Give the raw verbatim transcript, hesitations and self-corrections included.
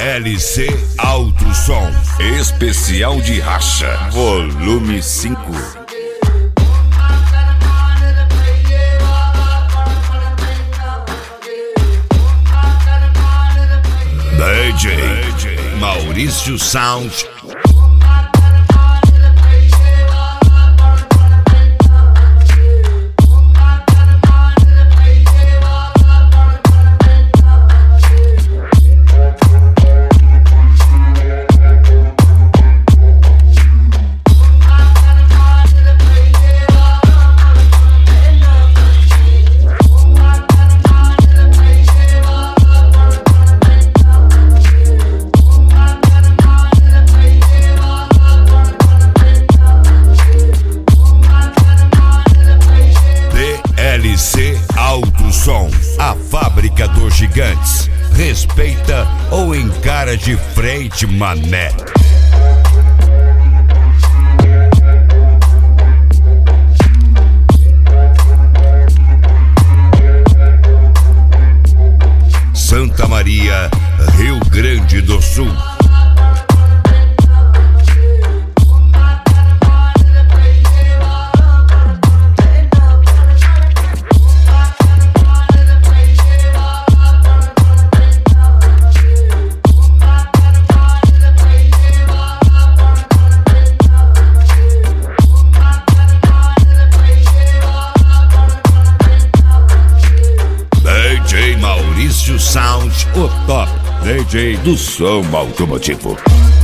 L C Alto Som. Especial de racha, volume cinco. D J Maurício Sound. L C Alto Som, a fábrica dos gigantes. Respeita ou encara de frente, mané. Santa Maria, Rio Grande do Sul. D J Maurício Sound, o top D J do som automotivo.